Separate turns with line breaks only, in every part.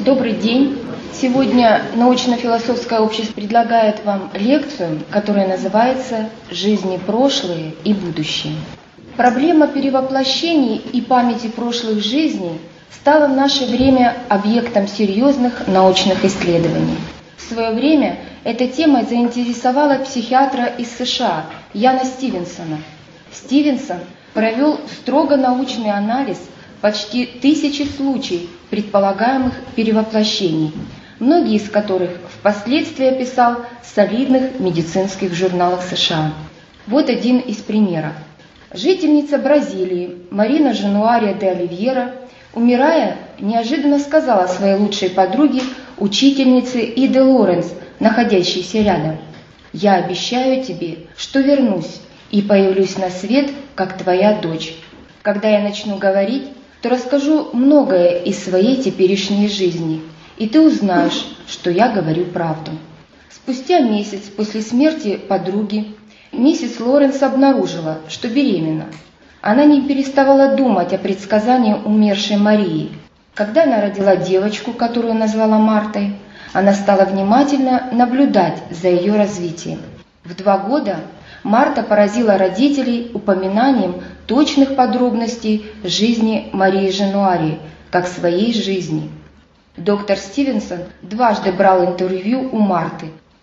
Добрый день! Сегодня научно-философское общество предлагает вам лекцию, которая называется «Жизни прошлые и будущее». Проблема перевоплощений и памяти прошлых жизней стала в наше время объектом серьезных научных исследований. В свое время эта тема заинтересовала психиатра из США Яна Стивенсона. Стивенсон провел строго научный анализ почти 1000 случаев предполагаемых перевоплощений, многие из которых впоследствии описал в солидных медицинских журналах США. Вот один из примеров. Жительница Бразилии Марина Жануария де Оливьера, умирая, неожиданно сказала своей лучшей подруге, учительнице Иде Лоренс, находящейся рядом: «Я обещаю тебе, что вернусь и появлюсь на свет, как твоя дочь. Когда я начну говорить, то расскажу многое из своей теперешней жизни, и ты узнаешь, что я говорю правду». Спустя месяц после смерти подруги миссис Лоренс обнаружила, что беременна. Она не переставала думать о предсказании умершей Марии. Когда она родила девочку, которую назвала Мартой, она стала внимательно наблюдать за ее развитием. В 2 года Марта поразила родителей упоминанием точных подробностей жизни Марии Жануарии, как своей жизни. Доктор Стивенсон дважды брал интервью у Марты в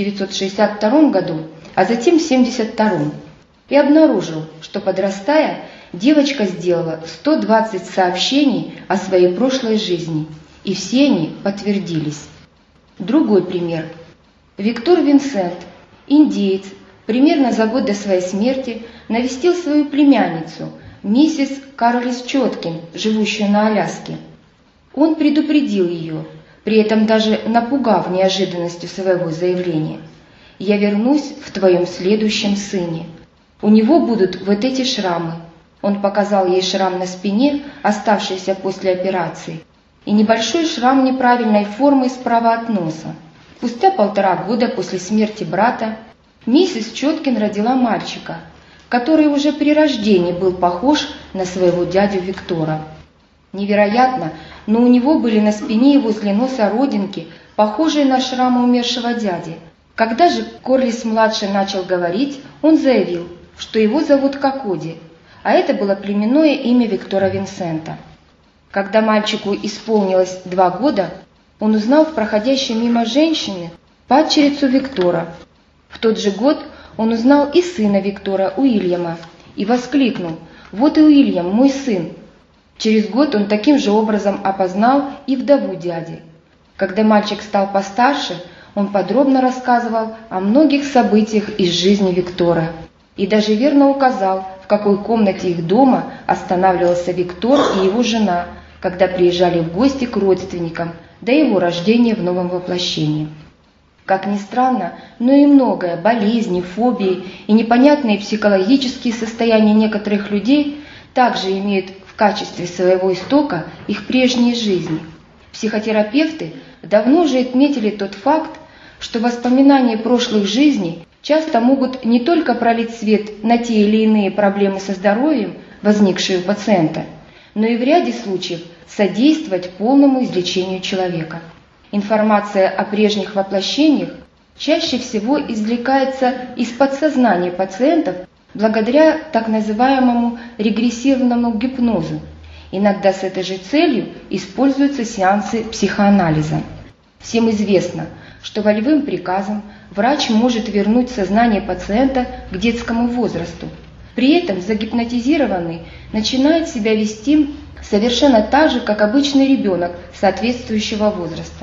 1962 году, а затем в 1972, и обнаружил, что, подрастая, девочка сделала 120 сообщений о своей прошлой жизни, и все они подтвердились. Другой пример. Виктор Винсент, индеец, примерно за год до своей смерти навестил свою племянницу, миссис Карлис Чоткин, живущую на Аляске. Он предупредил ее, при этом даже напугав неожиданностью своего заявления: «Я вернусь в твоем следующем сыне. У него будут вот эти шрамы». Он показал ей шрам на спине, оставшийся после операции, и небольшой шрам неправильной формы справа от носа. Спустя 1,5 года после смерти брата миссис Чоткин родила мальчика, который уже при рождении был похож на своего дядю Виктора. Невероятно, но у него были на спине и возле носа родинки, похожие на шрамы умершего дяди. Когда же Корлис-младший начал говорить, он заявил, что его зовут Кокоди, а это было племенное имя Виктора Винсента. Когда мальчику исполнилось 2 года, он узнал в проходящей мимо женщины падчерицу Виктора. В тот же год он узнал и сына Виктора, Уильяма, и воскликнул: «Вот и Уильям, мой сын». Через год он таким же образом опознал и вдову дяди. Когда мальчик стал постарше, он подробно рассказывал о многих событиях из жизни Виктора и даже верно указал, в какой комнате их дома останавливался Виктор и его жена, когда приезжали в гости к родственникам до его рождения в новом воплощении. Как ни странно, но и многое, болезни, фобии и непонятные психологические состояния некоторых людей также имеют в качестве своего истока их прежние жизни. Психотерапевты давно уже отметили тот факт, что воспоминания прошлых жизней часто могут не только пролить свет на те или иные проблемы со здоровьем, возникшие у пациента, но и в ряде случаев содействовать полному излечению человека. Информация о прежних воплощениях чаще всего извлекается из подсознания пациентов благодаря так называемому регрессивному гипнозу. Иногда с этой же целью используются сеансы психоанализа. Всем известно, что волевым приказом врач может вернуть сознание пациента к детскому возрасту. При этом загипнотизированный начинает себя вести совершенно так же, как обычный ребенок соответствующего возраста.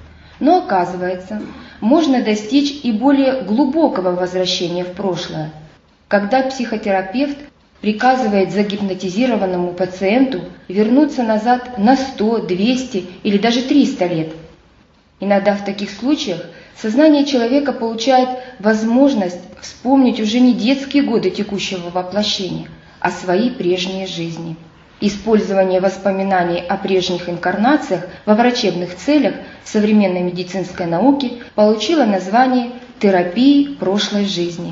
Но оказывается, можно достичь и более глубокого возвращения в прошлое, когда психотерапевт приказывает загипнотизированному пациенту вернуться назад на 100, 200 или даже 300 лет. Иногда в таких случаях сознание человека получает возможность вспомнить уже не детские годы текущего воплощения, а свои прежние жизни. Использование воспоминаний о прежних инкарнациях во врачебных целях в современной медицинской науке получило название терапии прошлой жизни.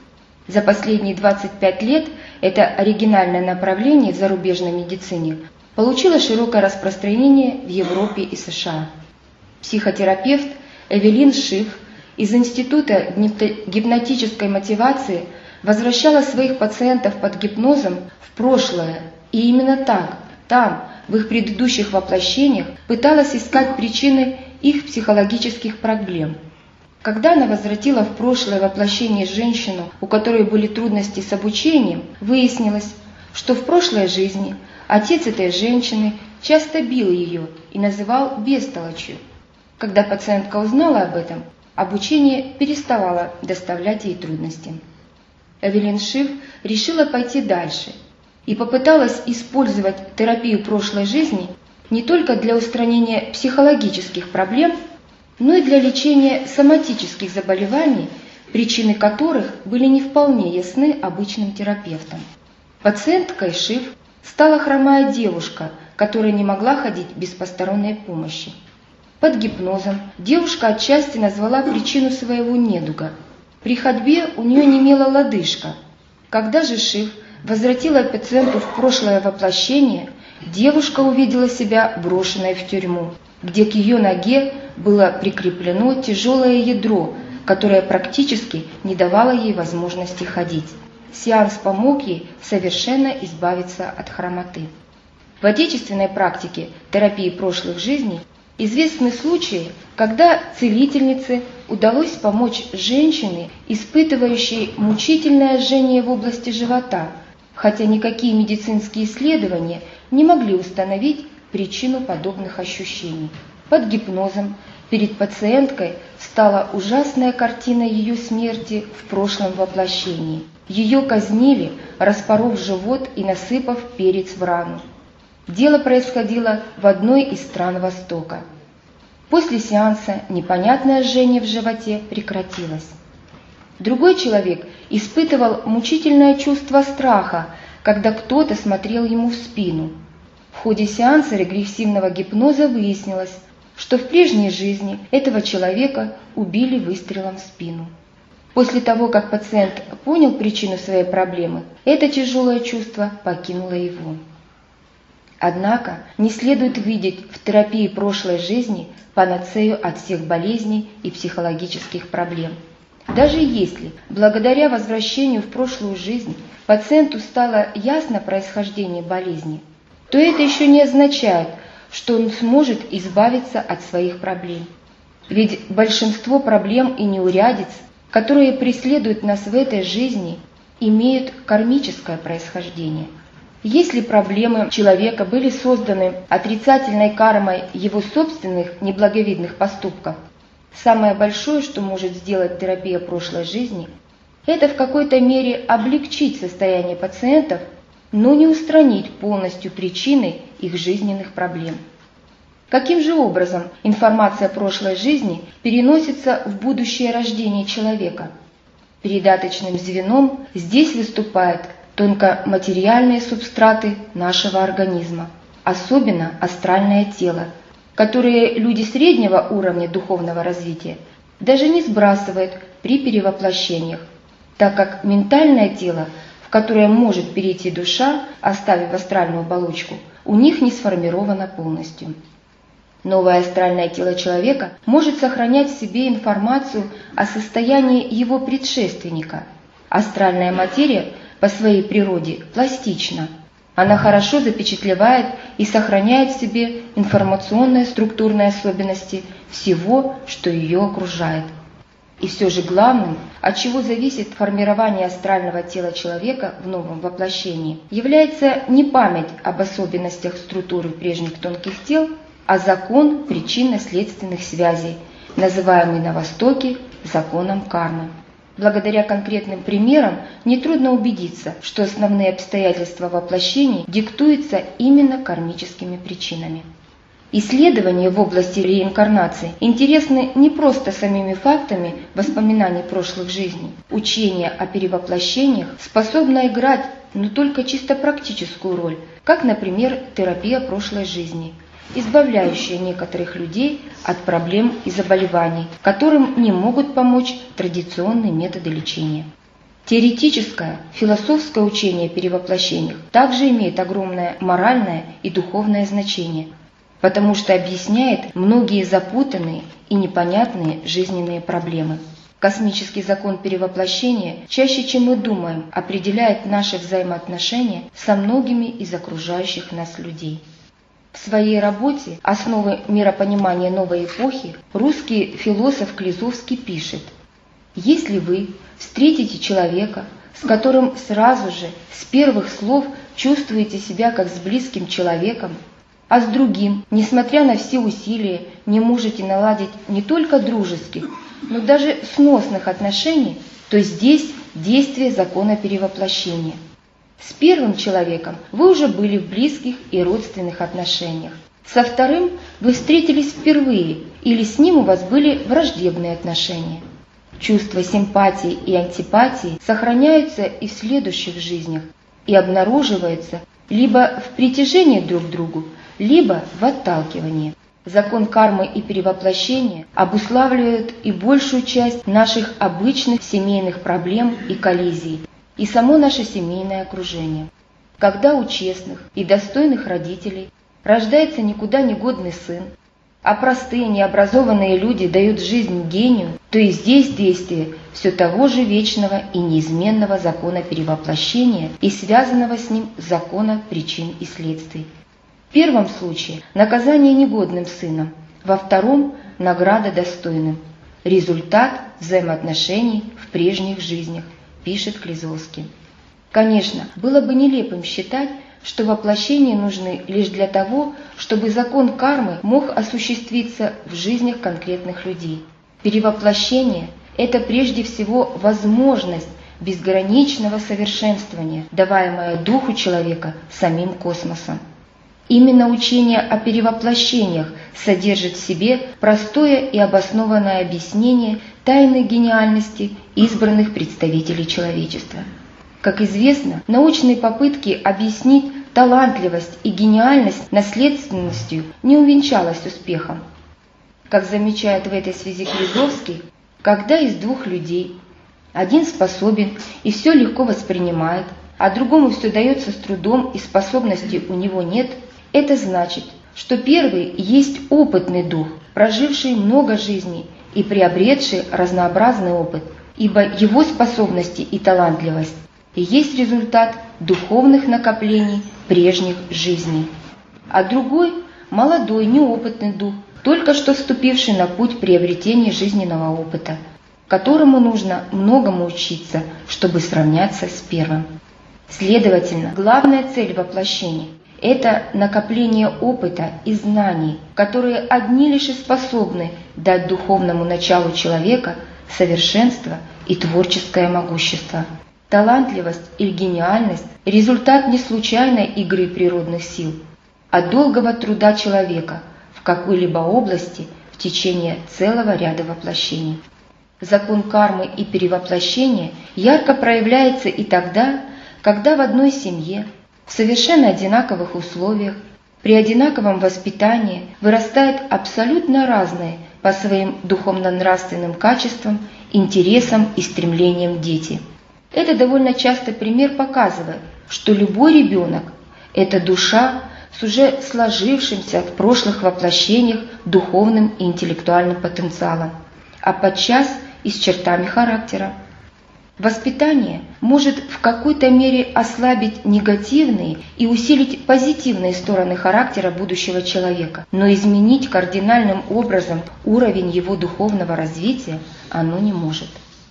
За последние 25 лет это оригинальное направление в зарубежной медицине получила широкое распространение в Европе и США. Психотерапевт Эвелин Шиф из Института гипнотической мотивации возвращала своих пациентов под гипнозом в прошлое, и именно так, там, в их предыдущих воплощениях, пыталась искать причины их психологических проблем. Когда она возвратила в прошлое воплощение женщину, у которой были трудности с обучением, выяснилось, что в прошлой жизни отец этой женщины часто бил ее и называл бестолочью. Когда пациентка узнала об этом, обучение переставало доставлять ей трудности. Эвелин Шиф решила пойти дальше и попыталась использовать терапию прошлой жизни не только для устранения психологических проблем, но и для лечения соматических заболеваний, причины которых были не вполне ясны обычным терапевтам. Пациенткой Шиф стала хромая девушка, которая не могла ходить без посторонней помощи. Под гипнозом девушка отчасти назвала причину своего недуга. При ходьбе у нее немела лодыжка. Когда же Шиф возвратила пациенту в прошлое воплощение, девушка увидела себя брошенной в тюрьму, где к ее ноге было прикреплено тяжелое ядро, которое практически не давало ей возможности ходить. Сеанс помог ей совершенно избавиться от хромоты. В отечественной практике терапии прошлых жизней известны случаи, когда целительнице удалось помочь женщине, испытывающей мучительное жжение в области живота, хотя никакие медицинские исследования не могли установить причину подобных ощущений. Под гипнозом перед пациенткой стала ужасная картина ее смерти в прошлом воплощении. Ее казнили, распоров живот и насыпав перец в рану. Дело происходило в одной из стран Востока. После сеанса непонятное жжение в животе прекратилось. Другой человек испытывал мучительное чувство страха, когда кто-то смотрел ему в спину. В ходе сеанса регрессивного гипноза выяснилось, что в прежней жизни этого человека убили выстрелом в спину. После того, как пациент понял причину своей проблемы, это тяжелое чувство покинуло его. Однако не следует видеть в терапии прошлой жизни панацею от всех болезней и психологических проблем. Даже если, благодаря возвращению в прошлую жизнь, пациенту стало ясно происхождение болезни, то это еще не означает, что он сможет избавиться от своих проблем. Ведь большинство проблем и неурядиц, которые преследуют нас в этой жизни, имеют кармическое происхождение. Если проблемы человека были созданы отрицательной кармой его собственных неблаговидных поступков, самое большое, что может сделать терапия прошлой жизни, это в какой-то мере облегчить состояние пациентов, но не устранить полностью причины их жизненных проблем. Каким же образом информация прошлой жизни переносится в будущее рождение человека? Передаточным звеном здесь выступают тонкоматериальные субстраты нашего организма, особенно астральное тело, которые люди среднего уровня духовного развития даже не сбрасывают при перевоплощениях, так как ментальное тело, в которое может перейти душа, оставив астральную оболочку, у них не сформировано полностью. Новое астральное тело человека может сохранять в себе информацию о состоянии его предшественника. Астральная материя по своей природе пластична. Она хорошо запечатлевает и сохраняет в себе информационные структурные особенности всего, что ее окружает. И все же главным, от чего зависит формирование астрального тела человека в новом воплощении, является не память об особенностях структуры прежних тонких тел, а закон причинно-следственных связей, называемый на Востоке законом кармы. Благодаря конкретным примерам нетрудно убедиться, что основные обстоятельства воплощений диктуются именно кармическими причинами. Исследования в области реинкарнации интересны не просто самими фактами воспоминаний прошлых жизней. Учение о перевоплощениях способно играть, но только чисто практическую роль, как, например, терапия прошлой жизни, избавляющая некоторых людей от проблем и заболеваний, которым не могут помочь традиционные методы лечения. Теоретическое, философское учение о перевоплощениях также имеет огромное моральное и духовное значение, потому что объясняет многие запутанные и непонятные жизненные проблемы. Космический закон перевоплощения чаще, чем мы думаем, определяет наши взаимоотношения со многими из окружающих нас людей. В своей работе «Основы миропонимания новой эпохи» русский философ Клизовский пишет: «Если вы встретите человека, с которым сразу же, с первых слов, чувствуете себя как с близким человеком, а с другим, несмотря на все усилия, не можете наладить не только дружеских, но даже сносных отношений, то здесь действие закона перевоплощения. С первым человеком вы уже были в близких и родственных отношениях. Со вторым вы встретились впервые, или с ним у вас были враждебные отношения. Чувства симпатии и антипатии сохраняются и в следующих жизнях и обнаруживаются либо в притяжении друг к другу, либо в отталкивании. Закон кармы и перевоплощения обуславливают и большую часть наших обычных семейных проблем и коллизий, и само наше семейное окружение. Когда у честных и достойных родителей рождается никуда не годный сын, а простые необразованные люди дают жизнь гению, то и здесь действие все того же вечного и неизменного закона перевоплощения и связанного с ним закона причин и следствий. В первом случае наказание негодным сыном, во втором – награда достойным. Результат взаимоотношений в прежних жизнях, пишет Клизовский. Конечно, было бы нелепым считать, что воплощения нужны лишь для того, чтобы закон кармы мог осуществиться в жизнях конкретных людей. Перевоплощение – это прежде всего возможность безграничного совершенствования, даваемая духу человека самим космосом. Именно учение о перевоплощениях содержит в себе простое и обоснованное объяснение тайной гениальности избранных представителей человечества. Как известно, научные попытки объяснить талантливость и гениальность наследственностью не увенчалась успехом. Как замечает в этой связи Клизовский, когда из двух людей один способен и все легко воспринимает, а другому все дается с трудом и способностей у него нет, это значит, что первый есть опытный дух, проживший много жизней и приобретший разнообразный опыт, ибо его способности и талантливость и есть результат духовных накоплений прежних жизней. А другой – молодой, неопытный дух, только что вступивший на путь приобретения жизненного опыта, которому нужно многому учиться, чтобы сравняться с первым. Следовательно, главная цель воплощения – это накопление опыта и знаний, которые одни лишь и способны дать духовному началу человека совершенство и творческое могущество. Талантливость или гениальность – результат не случайной игры природных сил, а долгого труда человека в какой-либо области в течение целого ряда воплощений. Закон кармы и перевоплощения ярко проявляется и тогда, когда в одной семье, в совершенно одинаковых условиях, при одинаковом воспитании вырастают абсолютно разные по своим духовно-нравственным качествам, интересам и стремлениям дети. Это довольно частый пример показывает, что любой ребенок – это душа с уже сложившимся в прошлых воплощениях духовным и интеллектуальным потенциалом, а подчас и с чертами характера. Воспитание может в какой-то мере ослабить негативные и усилить позитивные стороны характера будущего человека, но изменить кардинальным образом уровень его духовного развития оно не может.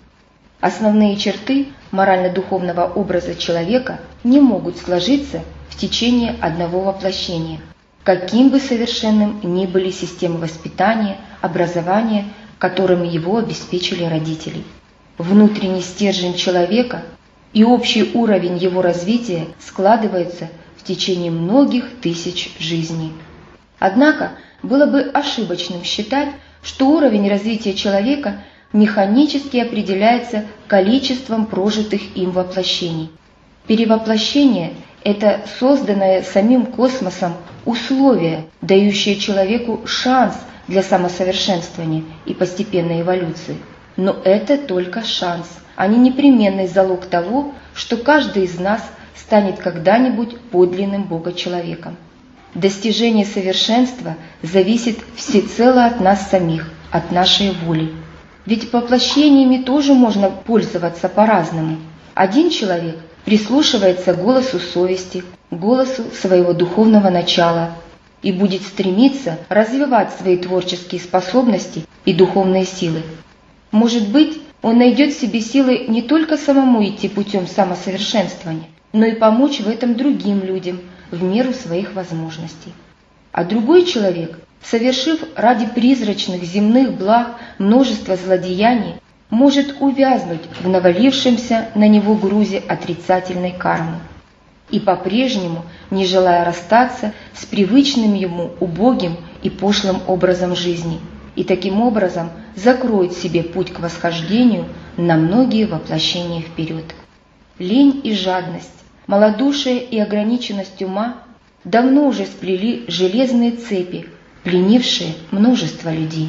Основные черты морально-духовного образа человека не могут сложиться в течение одного воплощения, каким бы совершенным ни были системы воспитания, образования, которыми его обеспечили родители. Внутренний стержень человека и общий уровень его развития складывается в течение многих тысяч жизней. Однако было бы ошибочным считать, что уровень развития человека механически определяется количеством прожитых им воплощений. Перевоплощение – это созданное самим космосом условие, дающее человеку шанс для самосовершенствования и постепенной эволюции. Но это только шанс, а не непременный залог того, что каждый из нас станет когда-нибудь подлинным Бога-человеком. Достижение совершенства зависит всецело от нас самих, от нашей воли. Ведь воплощениями тоже можно пользоваться по-разному. Один человек прислушивается к голосу совести, голосу своего духовного начала и будет стремиться развивать свои творческие способности и духовные силы. Может быть, он найдет в себе силы не только самому идти путем самосовершенствования, но и помочь в этом другим людям в меру своих возможностей. А другой человек, совершив ради призрачных земных благ множество злодеяний, может увязнуть в навалившемся на него грузе отрицательной кармы и по-прежнему, не желая расстаться с привычным ему убогим и пошлым образом жизни, и таким образом закроет себе путь к восхождению на многие воплощения вперед. Лень и жадность, малодушие и ограниченность ума давно уже сплели железные цепи, пленившие множество людей.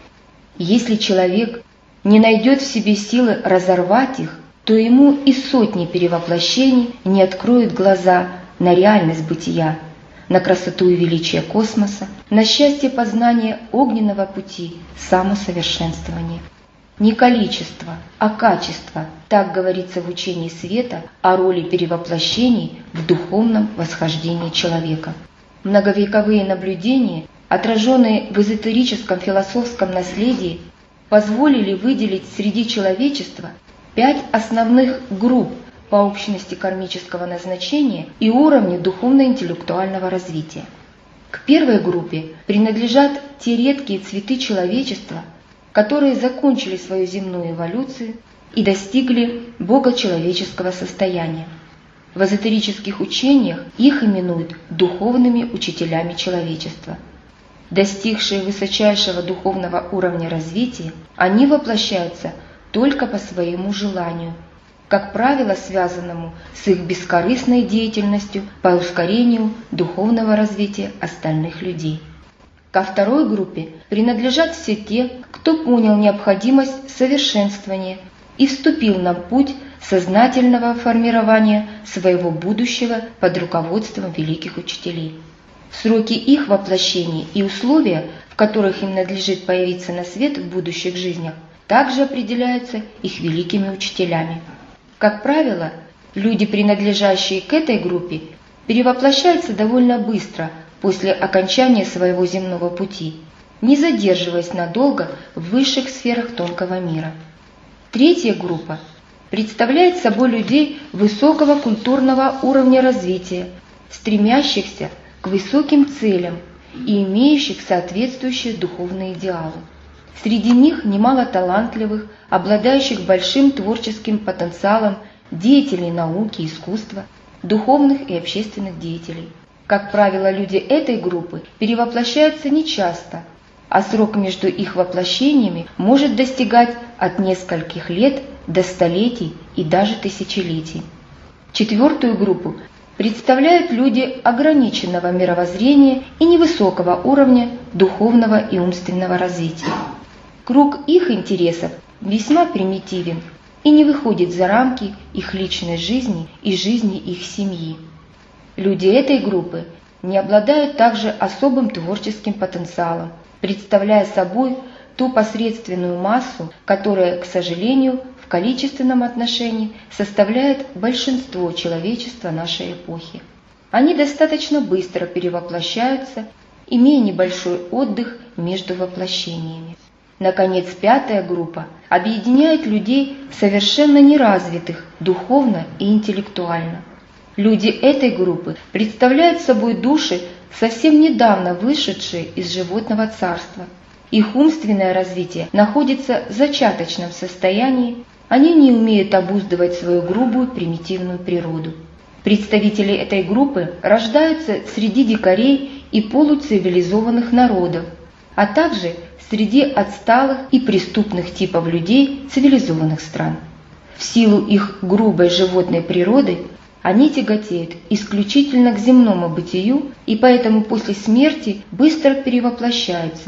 Если человек не найдет в себе силы разорвать их, то ему и сотни перевоплощений не откроют глаза на реальность бытия, на красоту и величие космоса, на счастье познания огненного пути самосовершенствования. Не количество, а качество, так говорится в учении света о роли перевоплощений в духовном восхождении человека. Многовековые наблюдения, отраженные в эзотерическом философском наследии, позволили выделить среди человечества 5 основных групп по общности кармического назначения и уровню духовно-интеллектуального развития. К первой группе принадлежат те редкие цветы человечества, которые закончили свою земную эволюцию и достигли богочеловеческого состояния. В эзотерических учениях их именуют духовными учителями человечества. Достигшие высочайшего духовного уровня развития, они воплощаются только по своему желанию, как правило, связанному с их бескорыстной деятельностью по ускорению духовного развития остальных людей. Ко второй группе принадлежат все те, кто понял необходимость совершенствования и вступил на путь сознательного формирования своего будущего под руководством великих учителей. Сроки их воплощения и условия, в которых им надлежит появиться на свет в будущих жизнях, также определяются их великими учителями. Как правило, люди, принадлежащие к этой группе, перевоплощаются довольно быстро после окончания своего земного пути, не задерживаясь надолго в высших сферах тонкого мира. Третья группа представляет собой людей высокого культурного уровня развития, стремящихся к высоким целям и имеющих соответствующие духовные идеалы. Среди них немало талантливых, обладающих большим творческим потенциалом деятелей науки, искусства, духовных и общественных деятелей. Как правило, люди этой группы перевоплощаются нечасто, а срок между их воплощениями может достигать от нескольких лет до столетий и даже тысячелетий. Четвертую группу представляют люди ограниченного мировоззрения и невысокого уровня духовного и умственного развития. Круг их интересов весьма примитивен и не выходит за рамки их личной жизни и жизни их семьи. Люди этой группы не обладают также особым творческим потенциалом, представляя собой ту посредственную массу, которая, к сожалению, в количественном отношении составляет большинство человечества нашей эпохи. Они достаточно быстро перевоплощаются, имея небольшой отдых между воплощениями. Наконец, пятая группа объединяет людей совершенно неразвитых духовно и интеллектуально. Люди этой группы представляют собой души, совсем недавно вышедшие из животного царства. Их умственное развитие находится в зачаточном состоянии, они не умеют обуздывать свою грубую примитивную природу. Представители этой группы рождаются среди дикарей и полуцивилизованных народов, а также среди отсталых и преступных типов людей цивилизованных стран. В силу их грубой животной природы они тяготеют исключительно к земному бытию и поэтому после смерти быстро перевоплощаются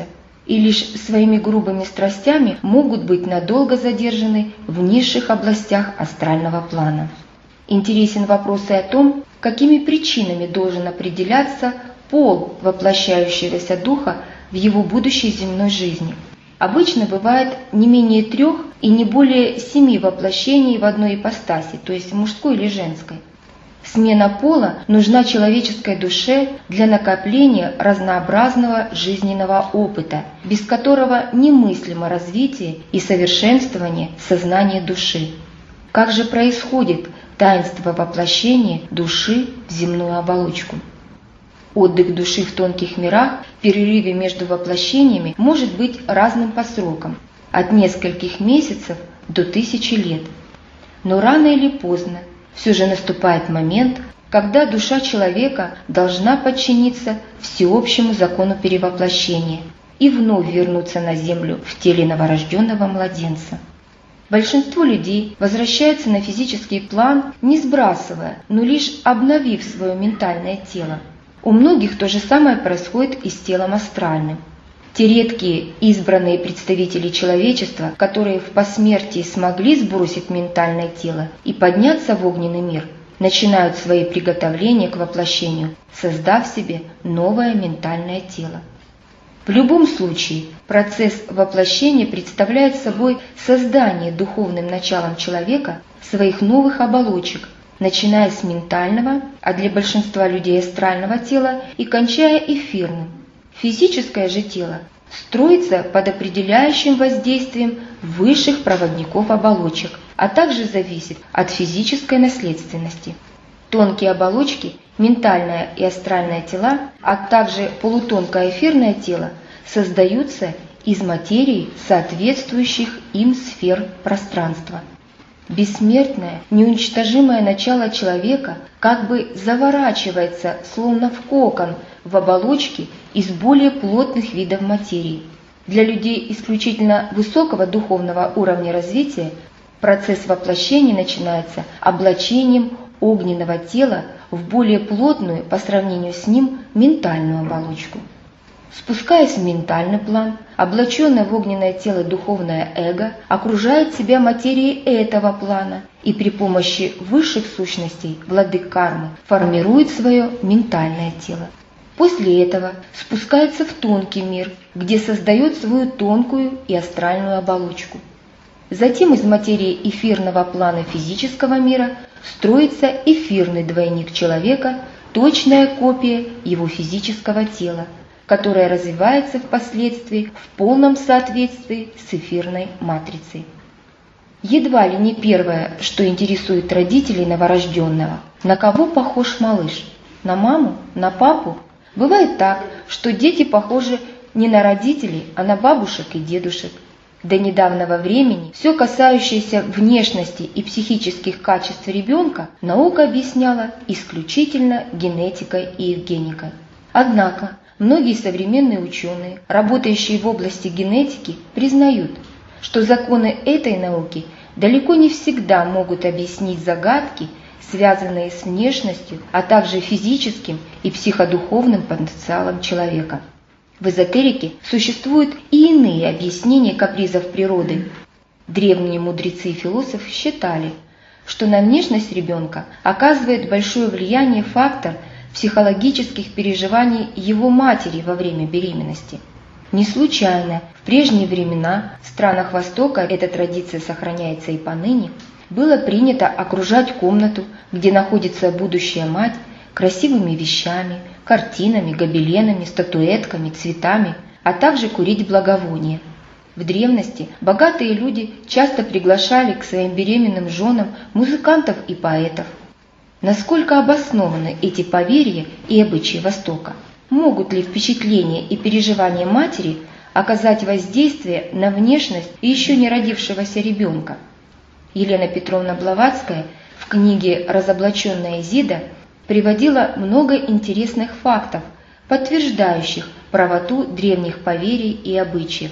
и лишь своими грубыми страстями могут быть надолго задержаны в низших областях астрального плана. Интересен вопрос и о том, какими причинами должен определяться пол воплощающегося духа в его будущей земной жизни. Обычно бывает не менее 3 и не более 7 воплощений в одной ипостаси, то есть мужской или женской. Смена пола нужна человеческой душе для накопления разнообразного жизненного опыта, без которого немыслимо развитие и совершенствование сознания души. Как же происходит таинство воплощения души в земную оболочку? Отдых души в тонких мирах в перерыве между воплощениями может быть разным по срокам, от нескольких месяцев до 1000 лет. Но рано или поздно все же наступает момент, когда душа человека должна подчиниться всеобщему закону перевоплощения и вновь вернуться на землю в теле новорожденного младенца. Большинство людей возвращаются на физический план, не сбрасывая, но лишь обновив свое ментальное тело. У многих то же самое происходит и с телом астральным. Те редкие избранные представители человечества, которые в посмертии смогли сбросить ментальное тело и подняться в огненный мир, начинают свои приготовления к воплощению, создав себе новое ментальное тело. В любом случае, процесс воплощения представляет собой создание духовным началом человека своих новых оболочек, начиная с ментального, а для большинства людей астрального тела, и кончая эфирным. Физическое же тело строится под определяющим воздействием высших проводников оболочек, а также зависит от физической наследственности. Тонкие оболочки, ментальное и астральное тела, а также полутонкое эфирное тело создаются из материи соответствующих им сфер пространства. Бессмертное, неуничтожимое начало человека как бы заворачивается, словно в кокон, в оболочке из более плотных видов материи. Для людей исключительно высокого духовного уровня развития процесс воплощения начинается облачением огненного тела в более плотную по сравнению с ним ментальную оболочку. Спускаясь в ментальный план, облаченное в огненное тело духовное эго окружает себя материей этого плана и при помощи высших сущностей, владык кармы, формирует свое ментальное тело. После этого спускается в тонкий мир, где создает свою тонкую и астральную оболочку. Затем из материи эфирного плана физического мира строится эфирный двойник человека, точная копия его физического тела, которая развивается впоследствии в полном соответствии с эфирной матрицей. Едва ли не первое, что интересует родителей новорожденного: на кого похож малыш? На маму? На папу? Бывает так, что дети похожи не на родителей, а на бабушек и дедушек. До недавнего времени все касающееся внешности и психических качеств ребенка наука объясняла исключительно генетикой и евгеникой. Однако многие современные ученые, работающие в области генетики, признают, что законы этой науки далеко не всегда могут объяснить загадки, связанные с внешностью, а также физическим и психодуховным потенциалом человека. В эзотерике существуют и иные объяснения капризов природы. Древние мудрецы и философы считали, что на внешность ребенка оказывает большое влияние фактор психологических переживаний его матери во время беременности. Не случайно в прежние времена в странах Востока, эта традиция сохраняется и поныне, было принято окружать комнату, где находится будущая мать, красивыми вещами, картинами, гобеленами, статуэтками, цветами, а также курить благовония. В древности богатые люди часто приглашали к своим беременным женам музыкантов и поэтов. Насколько обоснованы эти поверья и обычаи Востока? Могут ли впечатления и переживания матери оказать воздействие на внешность еще не родившегося ребенка? Елена Петровна Блаватская в книге «Разоблаченная Изида» приводила много интересных фактов, подтверждающих правоту древних поверий и обычаев.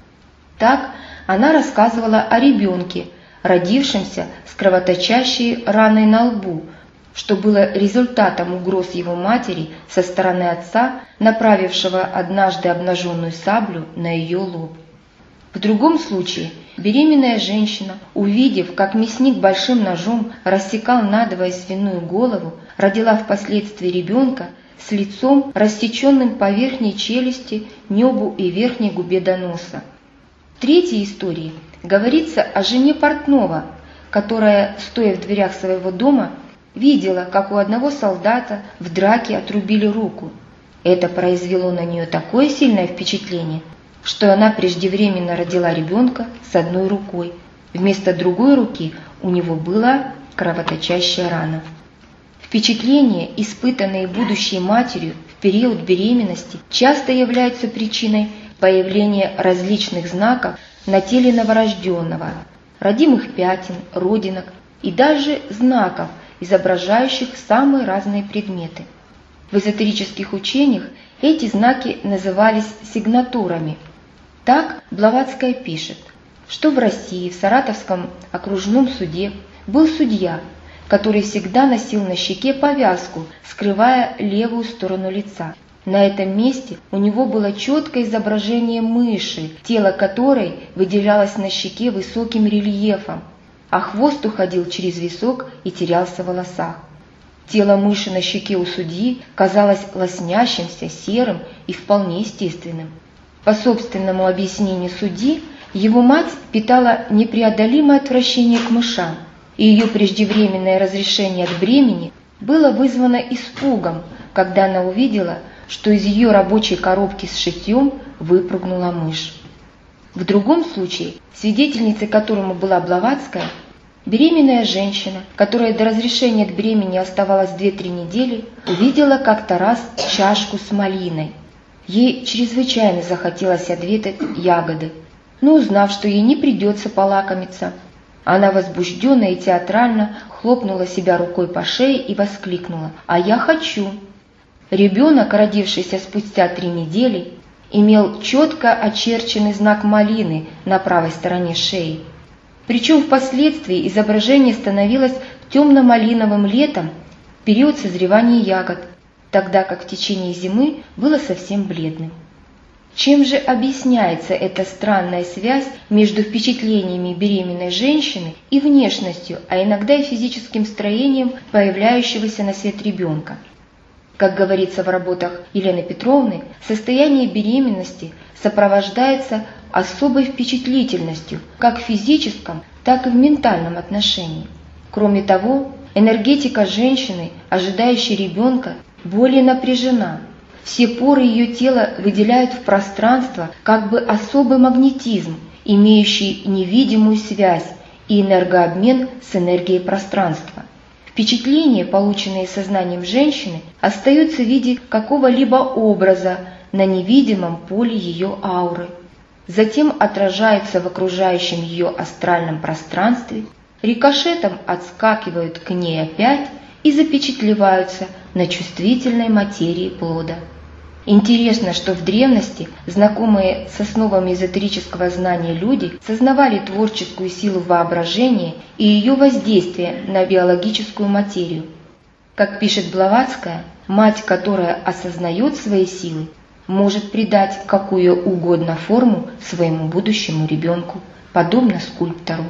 Так она рассказывала о ребенке, родившемся с кровоточащей раной на лбу, что было результатом угроз его матери со стороны отца, направившего однажды обнаженную саблю на ее лоб. В другом случае беременная женщина, увидев, как мясник большим ножом рассекал надвое свиную голову, родила впоследствии ребенка с лицом, рассеченным по верхней челюсти, небу и верхней губе до носа. В третьей истории говорится о жене портного, которая, стоя в дверях своего дома, видела, как у одного солдата в драке отрубили руку. Это произвело на нее такое сильное впечатление, что она преждевременно родила ребенка с одной рукой. Вместо другой руки у него была кровоточащая рана. Впечатления, испытанные будущей матерью в период беременности, часто являются причиной появления различных знаков на теле новорожденного, родимых пятен, родинок и даже знаков, изображающих самые разные предметы. В эзотерических учениях эти знаки назывались сигнатурами. Так Блаватская пишет, что в России, в Саратовском окружном суде, был судья, который всегда носил на щеке повязку, скрывая левую сторону лица. На этом месте у него было четкое изображение мыши, тело которой выделялось на щеке высоким рельефом, а хвост уходил через висок и терялся в волосах. Тело мыши на щеке у судьи казалось лоснящимся, серым и вполне естественным. По собственному объяснению судьи, его мать питала непреодолимое отвращение к мышам, и ее преждевременное разрешение от бремени было вызвано испугом, когда она увидела, что из ее рабочей коробки с шитьем выпрыгнула мышь. В другом случае, свидетельницей которому была Блаватская, беременная женщина, которая до разрешения от бремени оставалась 2-3 недели, увидела как-то раз чашку с малиной. Ей чрезвычайно захотелось отведать ягоды, но узнав, что ей не придется полакомиться, она возбужденно и театрально хлопнула себя рукой по шее и воскликнула: «А я хочу!». Ребенок, родившийся спустя 3 недели, имел четко очерченный знак малины на правой стороне шеи. Причем впоследствии изображение становилось темно-малиновым летом, в период созревания ягод, тогда как в течение зимы было совсем бледным. Чем же объясняется эта странная связь между впечатлениями беременной женщины и внешностью, а иногда и физическим строением появляющегося на свет ребенка? Как говорится в работах Елены Петровны, состояние беременности сопровождается особой впечатлительностью как в физическом, так и в ментальном отношении. Кроме того, энергетика женщины, ожидающей ребенка, более напряжена. Все поры ее тела выделяют в пространство как бы особый магнетизм, имеющий невидимую связь и энергообмен с энергией пространства. Впечатления, полученные сознанием женщины, остаются в виде какого-либо образа на невидимом поле ее ауры. Затем отражаются в окружающем ее астральном пространстве, рикошетом отскакивают к ней опять и запечатлеваются на чувствительной материи плода. Интересно, что в древности знакомые с основами эзотерического знания люди сознавали творческую силу воображения и ее воздействие на биологическую материю. Как пишет Блаватская, мать, которая осознает свои силы, может придать какую угодно форму своему будущему ребенку, подобно скульптору.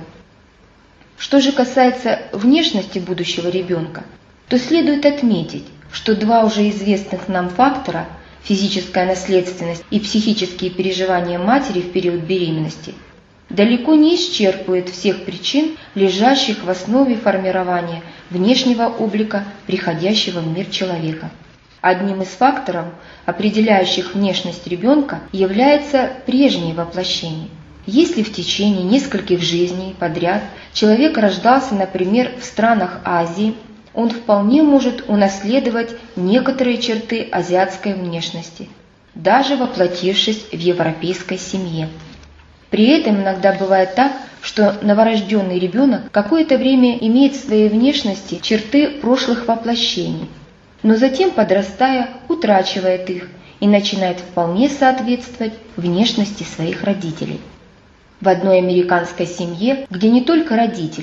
Что же касается внешности будущего ребенка, то следует отметить, что 2 уже известных нам фактора – физическая наследственность и психические переживания матери в период беременности – далеко не исчерпывают всех причин, лежащих в основе формирования внешнего облика приходящего в мир человека. Одним из факторов, определяющих внешность ребенка, является прежнее воплощение. Если в течение нескольких жизней подряд человек рождался, например, в странах Азии, он вполне может унаследовать некоторые черты азиатской внешности, даже воплотившись в европейской семье. При этом иногда бывает так, что новорожденный ребенок какое-то время имеет в своей внешности черты прошлых воплощений, но затем, подрастая, утрачивает их и начинает вполне соответствовать внешности своих родителей. В одной американской семье, где не только родители,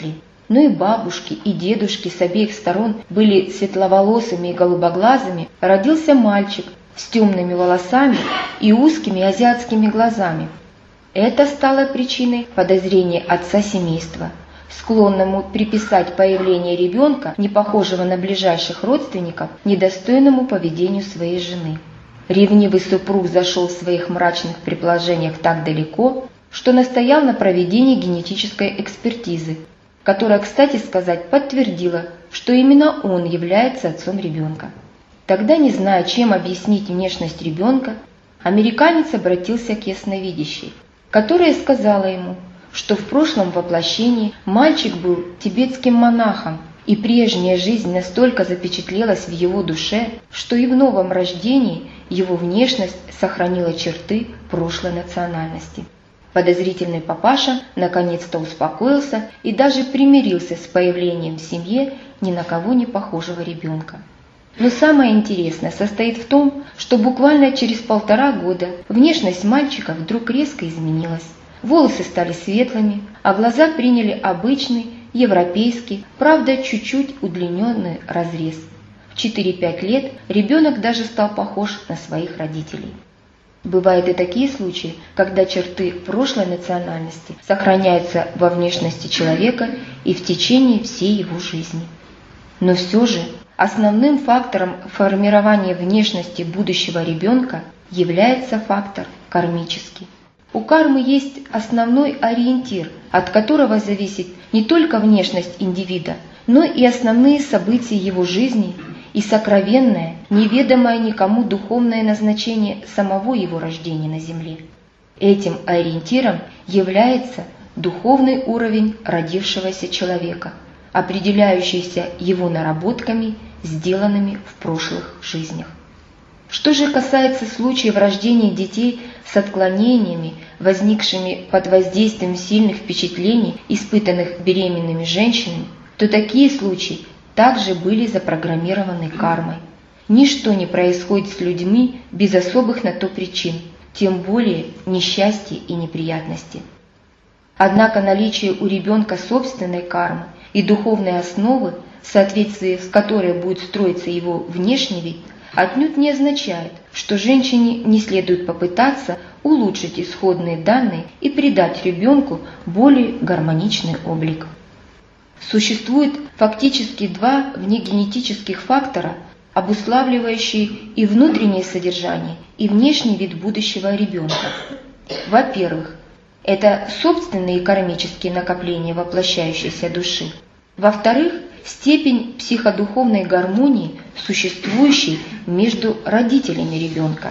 но и бабушки, и дедушки с обеих сторон были светловолосыми и голубоглазыми, родился мальчик с темными волосами и узкими азиатскими глазами. Это стало причиной подозрений отца семейства, склонному приписать появление ребенка, не похожего на ближайших родственников, недостойному поведению своей жены. Ревнивый супруг зашел в своих мрачных предположениях так далеко, что настоял на проведении генетической экспертизы, которая, кстати сказать, подтвердила, что именно он является отцом ребенка. Тогда, не зная, чем объяснить внешность ребенка, американец обратился к ясновидящей, которая сказала ему, что в прошлом воплощении мальчик был тибетским монахом, и прежняя жизнь настолько запечатлелась в его душе, что и в новом рождении его внешность сохранила черты прошлой национальности. Подозрительный папаша наконец-то успокоился и даже примирился с появлением в семье ни на кого не похожего ребенка. Но самое интересное состоит в том, что буквально через 1,5 года внешность мальчика вдруг резко изменилась. Волосы стали светлыми, а глаза приняли обычный, европейский, правда чуть-чуть удлиненный разрез. В 4-5 лет ребенок даже стал похож на своих родителей. Бывают и такие случаи, когда черты прошлой национальности сохраняются во внешности человека и в течение всей его жизни. Но все же основным фактором формирования внешности будущего ребенка является фактор кармический. У кармы есть основной ориентир, от которого зависит не только внешность индивида, но и основные события его жизни и сокровенное, неведомое никому духовное назначение самого его рождения на земле. Этим ориентиром является духовный уровень родившегося человека, определяющийся его наработками, сделанными в прошлых жизнях. Что же касается случаев рождения детей с отклонениями, возникшими под воздействием сильных впечатлений, испытанных беременными женщинами, то такие случаи также были запрограммированы кармой. Ничто не происходит с людьми без особых на то причин, тем более несчастья и неприятности. Однако наличие у ребенка собственной кармы и духовной основы, в соответствии с которой будет строиться его внешний вид, отнюдь не означает, что женщине не следует попытаться улучшить исходные данные и придать ребенку более гармоничный облик. Существует фактически 2 внегенетических фактора, обуславливающие и внутреннее содержание, и внешний вид будущего ребенка. Во-первых, это собственные кармические накопления воплощающейся души. Во-вторых, степень психодуховной гармонии, существующей между родителями ребенка.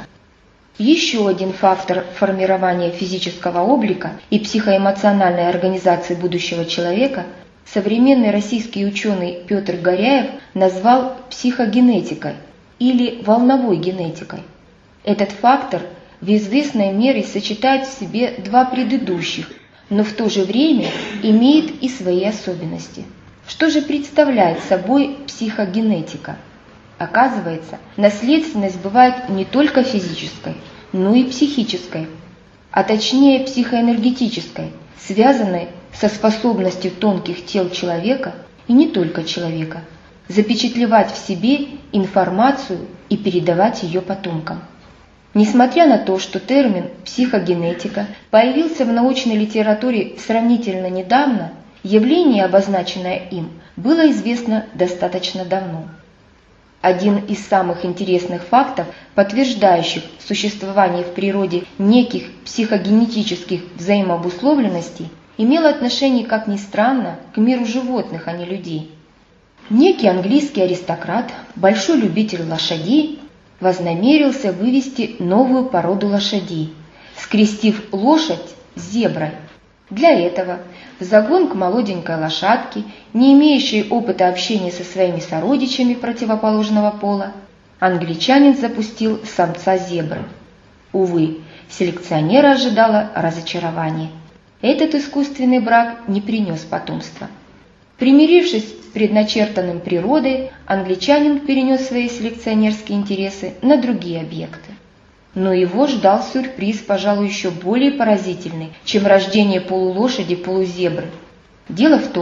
Еще один фактор формирования физического облика и психоэмоциональной организации будущего человека современный российский ученый Петр Горяев назвал психогенетикой или волновой генетикой. Этот фактор в известной мере сочетает в себе 2 предыдущих, но в то же время имеет и свои особенности. Что же представляет собой психогенетика? Оказывается, наследственность бывает не только физической, но и психической, а точнее психоэнергетической, связанной со способностью тонких тел человека, и не только человека, запечатлевать в себе информацию и передавать ее потомкам. Несмотря на то, что термин «психогенетика» появился в научной литературе сравнительно недавно, явление, обозначенное им, было известно достаточно давно. Один из самых интересных фактов, подтверждающих существование в природе неких психогенетических взаимообусловленностей, имел отношение, как ни странно, к миру животных, а не людей. Некий английский аристократ, большой любитель лошадей, вознамерился вывести новую породу лошадей, скрестив лошадь с зеброй. Для этого в загон к молоденькой лошадке, не имеющей опыта общения со своими сородичами противоположного пола, англичанин запустил самца зебры. Увы, селекционера ожидало разочарование. Этот искусственный брак не принес потомства. Примирившись с предначертанным природой, англичанин перенес свои селекционерские интересы на другие объекты. Но его ждал сюрприз, пожалуй, еще более поразительный, чем рождение полулошади-полузебры. Дело в том,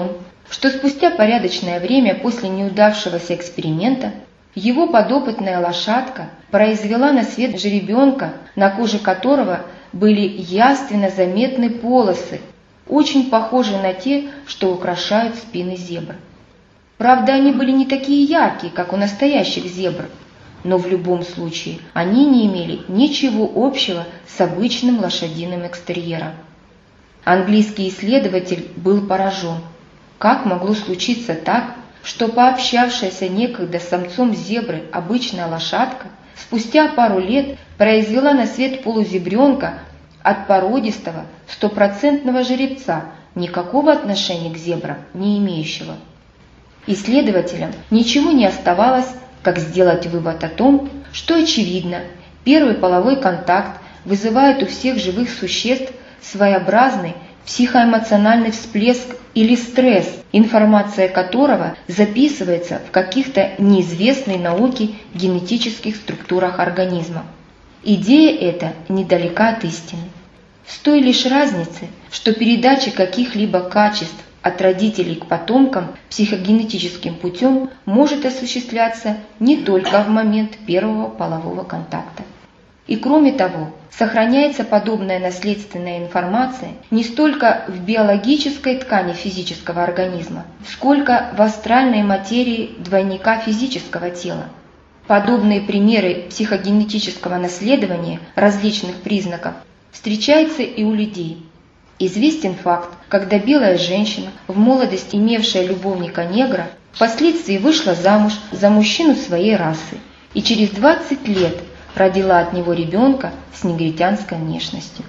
что спустя порядочное время после неудавшегося эксперимента его подопытная лошадка произвела на свет жеребенка, на коже которого были явственно заметны полосы, очень похожие на те, что украшают спины зебр. Правда, они были не такие яркие, как у настоящих зебр, но в любом случае они не имели ничего общего с обычным лошадиным экстерьером. Английский исследователь был поражен. Как могло случиться так, что пообщавшаяся некогда с самцом зебры обычная лошадка спустя пару лет произвела на свет полузебренка от породистого, стопроцентного жеребца, никакого отношения к зебрам не имеющего? Исследователям ничего не оставалось, как сделать вывод о том, что очевидно, первый половой контакт вызывает у всех живых существ своеобразный психоэмоциональный всплеск или стресс, информация которого записывается в каких-то неизвестной науке генетических структурах организма. Идея эта недалека от истины. С той лишь разницей, что передача каких-либо качеств от родителей к потомкам психогенетическим путем может осуществляться не только в момент первого полового контакта. И кроме того, сохраняется подобная наследственная информация не столько в биологической ткани физического организма, сколько в астральной материи двойника физического тела. Подобные примеры психогенетического наследования различных признаков встречаются и у людей. Известен факт, когда белая женщина, в молодости имевшая любовника-негра, впоследствии вышла замуж за мужчину своей расы и через 20 лет родила от него ребенка с негритянской внешностью.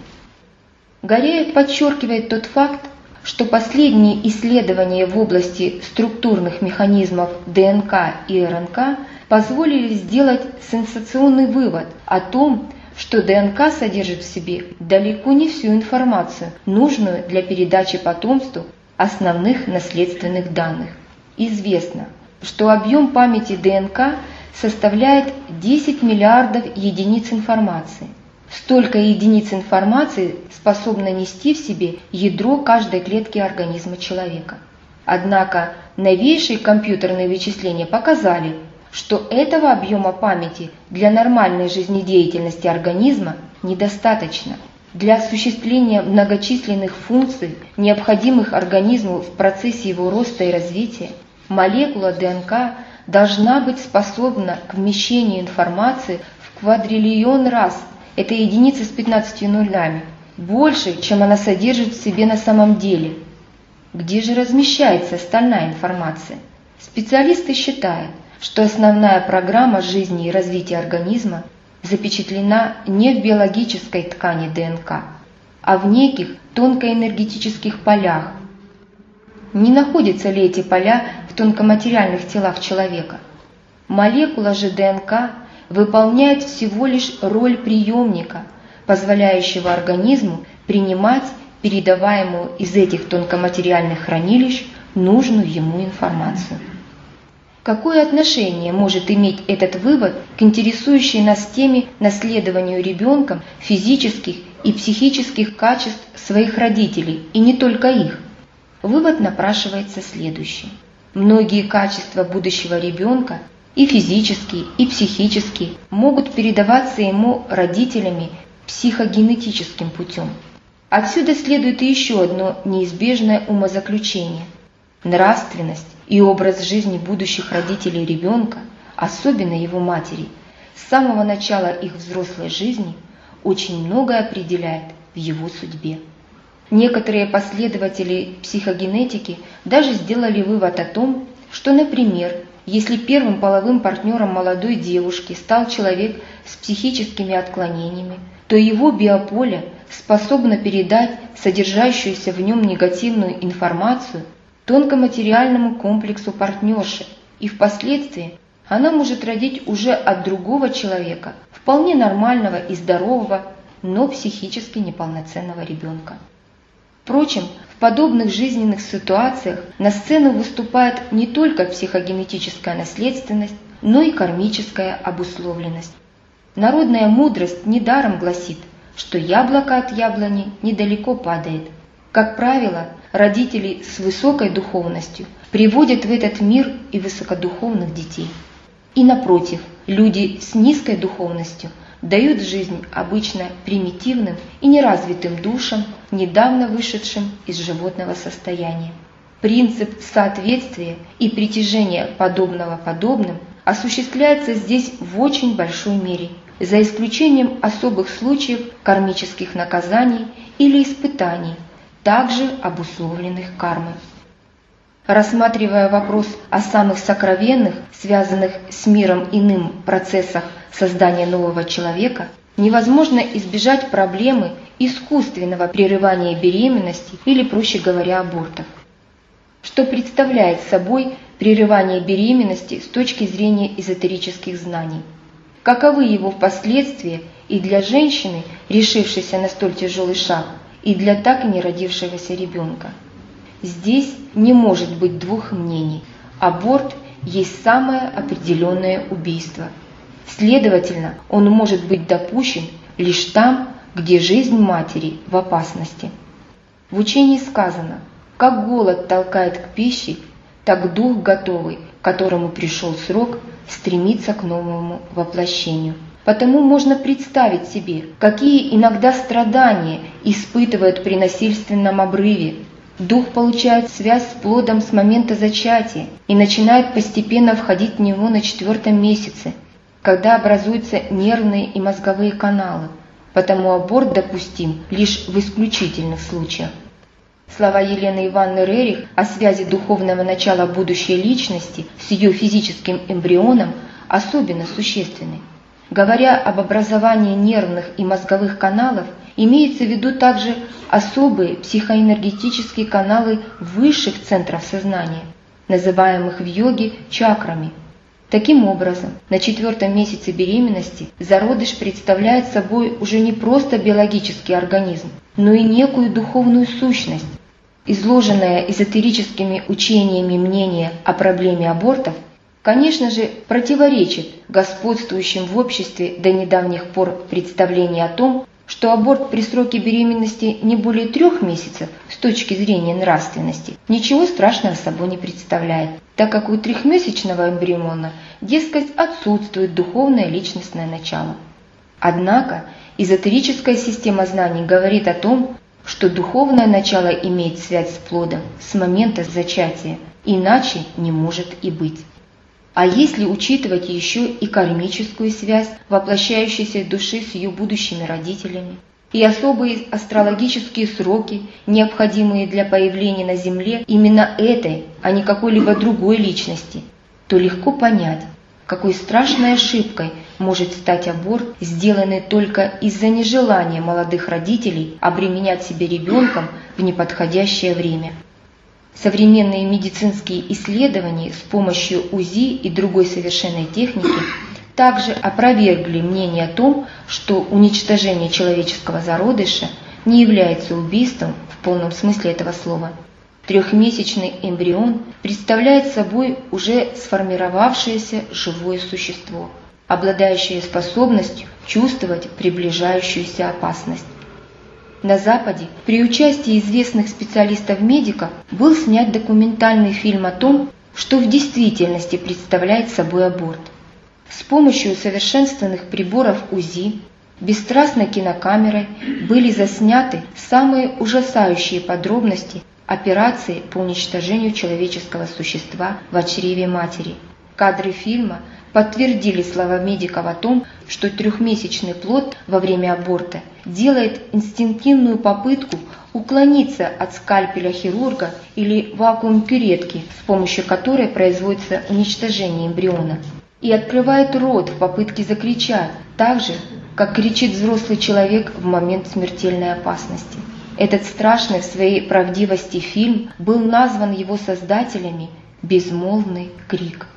Гареев подчеркивает тот факт, что последние исследования в области структурных механизмов ДНК и РНК позволили сделать сенсационный вывод о том, что ДНК содержит в себе далеко не всю информацию, нужную для передачи потомству основных наследственных данных. Известно, что объем памяти ДНК составляет 10 миллиардов единиц информации. Столько единиц информации способно нести в себе ядро каждой клетки организма человека. Однако новейшие компьютерные вычисления показали, что этого объема памяти для нормальной жизнедеятельности организма недостаточно. Для осуществления многочисленных функций, необходимых организму в процессе его роста и развития, молекула ДНК должна быть способна к вмещению информации в квадриллион раз, это единица с 15 нулями, больше, чем она содержит в себе на самом деле. Где же размещается остальная информация? Специалисты считают, что основная программа жизни и развития организма запечатлена не в биологической ткани ДНК, а в неких тонкоэнергетических полях. Не находятся ли эти поля в тонкоматериальных телах человека? Молекула же ДНК выполняет всего лишь роль приемника, позволяющего организму принимать передаваемую из этих тонкоматериальных хранилищ нужную ему информацию. Какое отношение может иметь этот вывод к интересующей нас теме наследованию ребенком физических и психических качеств своих родителей, и не только их? Вывод напрашивается следующий. Многие качества будущего ребенка, и физические, и психические, могут передаваться ему родителями психогенетическим путем. Отсюда следует и еще одно неизбежное умозаключение. Нравственность и образ жизни будущих родителей ребенка, особенно его матери, с самого начала их взрослой жизни очень многое определяет в его судьбе. Некоторые последователи психогенетики даже сделали вывод о том, что, например, если первым половым партнером молодой девушки стал человек с психическими отклонениями, то его биополе способно передать содержащуюся в нем негативную информацию тонкоматериальному комплексу партнерши, и впоследствии она может родить уже от другого человека, вполне нормального и здорового, но психически неполноценного ребенка. Впрочем, в подобных жизненных ситуациях на сцену выступает не только психогенетическая наследственность, но и кармическая обусловленность. Народная мудрость недаром гласит, что яблоко от яблони недалеко падает. Как правило, родители с высокой духовностью приводят в этот мир и высокодуховных детей. И напротив, люди с низкой духовностью дают жизнь обычно примитивным и неразвитым душам, недавно вышедшим из животного состояния. Принцип соответствия и притяжения подобного подобным осуществляется здесь в очень большой мере, за исключением особых случаев кармических наказаний или испытаний, также обусловленных кармой. Рассматривая вопрос о самых сокровенных, связанных с миром иным процессах создания нового человека, невозможно избежать проблемы искусственного прерывания беременности или, проще говоря, абортов. Что представляет собой прерывание беременности с точки зрения эзотерических знаний? Каковы его последствия и для женщины, решившейся на столь тяжелый шаг, и для так и не родившегося ребенка? Здесь не может быть двух мнений. Аборт есть самое определенное убийство. Следовательно, он может быть допущен лишь там, где жизнь матери в опасности. В учении сказано: как голод толкает к пище, так дух готовый, которому пришел срок, стремится к новому воплощению. Потому можно представить себе, какие иногда страдания испытывают при насильственном обрыве. Дух получает связь с плодом с момента зачатия и начинает постепенно входить в него на 4-м месяце, когда образуются нервные и мозговые каналы. Потому аборт допустим лишь в исключительных случаях. Слова Елены Ивановны Рерих о связи духовного начала будущей личности с ее физическим эмбрионом особенно существенны. Говоря об образовании нервных и мозговых каналов, имеется в виду также особые психоэнергетические каналы высших центров сознания, называемых в йоге чакрами. Таким образом, на 4-м месяце беременности зародыш представляет собой уже не просто биологический организм, но и некую духовную сущность. Изложенное эзотерическими учениями мнение о проблеме абортов, конечно же, противоречит господствующим в обществе до недавних пор представлению о том, что аборт при сроке беременности не более 3 месяцев с точки зрения нравственности ничего страшного собой не представляет, так как у 3-месячного эмбриона, дескать, отсутствует духовное личностное начало. Однако эзотерическая система знаний говорит о том, что духовное начало имеет связь с плодом с момента зачатия, иначе не может и быть. А если учитывать еще и кармическую связь воплощающейся души с ее будущими родителями, и особые астрологические сроки, необходимые для появления на Земле именно этой, а не какой-либо другой личности, то легко понять, какой страшной ошибкой может стать аборт, сделанный только из-за нежелания молодых родителей обременять себя ребенком в неподходящее время. Современные медицинские исследования с помощью УЗИ и другой совершенной техники также опровергли мнение о том, что уничтожение человеческого зародыша не является убийством в полном смысле этого слова. 3-месячный эмбрион представляет собой уже сформировавшееся живое существо, обладающее способностью чувствовать приближающуюся опасность. На Западе при участии известных специалистов-медиков был снят документальный фильм о том, что в действительности представляет собой аборт. С помощью усовершенствованных приборов УЗИ, бесстрастной кинокамерой были засняты самые ужасающие подробности операции по уничтожению человеческого существа в чреве матери. Кадры фильма подтвердили слова медиков о том, что 3-месячный плод во время аборта делает инстинктивную попытку уклониться от скальпеля хирурга или вакуум-кюретки, с помощью которой производится уничтожение эмбриона, и открывает рот в попытке закричать, так же, как кричит взрослый человек в момент смертельной опасности. Этот страшный в своей правдивости фильм был назван его создателями «Безмолвный крик».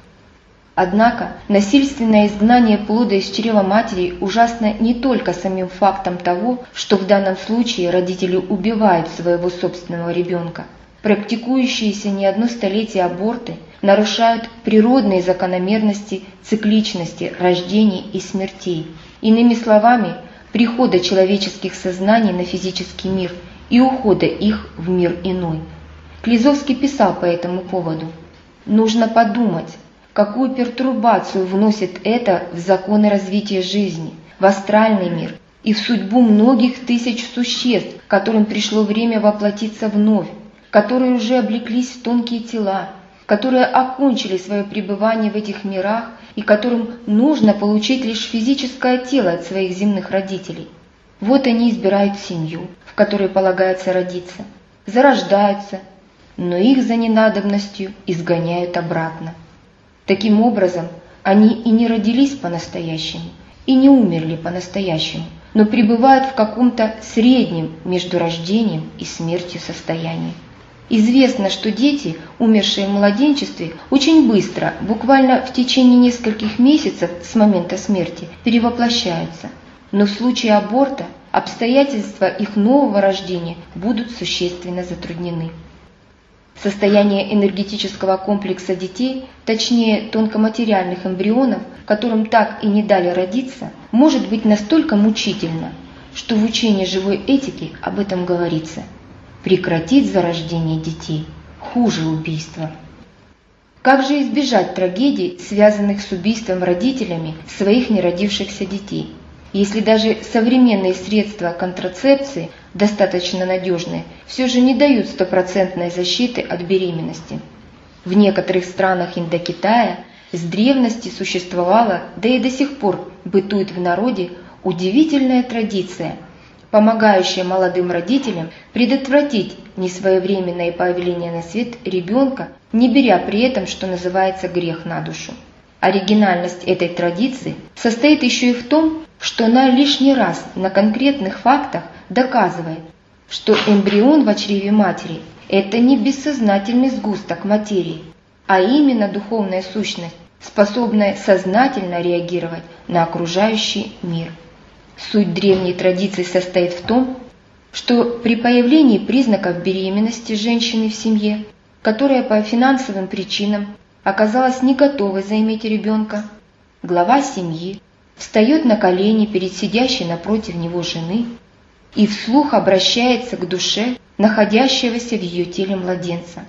Однако насильственное изгнание плода из чрева матери ужасно не только самим фактом того, что в данном случае родители убивают своего собственного ребенка. Практикующиеся не одно столетие аборты нарушают природные закономерности цикличности рождений и смертей. Иными словами, прихода человеческих сознаний на физический мир и ухода их в мир иной. Клизовский писал по этому поводу: «Нужно подумать, какую пертурбацию вносит это в законы развития жизни, в астральный мир и в судьбу многих тысяч существ, которым пришло время воплотиться вновь, которые уже облеклись в тонкие тела, которые окончили свое пребывание в этих мирах и которым нужно получить лишь физическое тело от своих земных родителей. Вот они избирают семью, в которой полагается родиться, зарождаются, но их за ненадобностью изгоняют обратно. Таким образом, они и не родились по-настоящему, и не умерли по-настоящему, но пребывают в каком-то среднем между рождением и смертью состоянии. Известно, что дети, умершие в младенчестве, очень быстро, буквально в течение нескольких месяцев с момента смерти, перевоплощаются. Но в случае аборта обстоятельства их нового рождения будут существенно затруднены. Состояние энергетического комплекса детей, точнее тонкоматериальных эмбрионов, которым так и не дали родиться, может быть настолько мучительно, что в учении живой этики об этом говорится. Прекратить зарождение детей хуже убийства. Как же избежать трагедий, связанных с убийством родителями своих неродившихся детей? Если даже современные средства контрацепции, достаточно надежные, все же не дают стопроцентной защиты от беременности. В некоторых странах Индокитая с древности существовала, да и до сих пор бытует в народе, удивительная традиция, помогающая молодым родителям предотвратить несвоевременное появление на свет ребенка, не беря при этом, что называется, грех на душу. Оригинальность этой традиции состоит еще и в том, что она лишний раз на конкретных фактах доказывает, что эмбрион в чреве матери – это не бессознательный сгусток материи, а именно духовная сущность, способная сознательно реагировать на окружающий мир. Суть древней традиции состоит в том, что при появлении признаков беременности женщины в семье, которая по финансовым причинам оказалась не готовой заиметь ребенка, глава семьи встает на колени перед сидящей напротив него жены и вслух обращается к душе находящегося в ее теле младенца.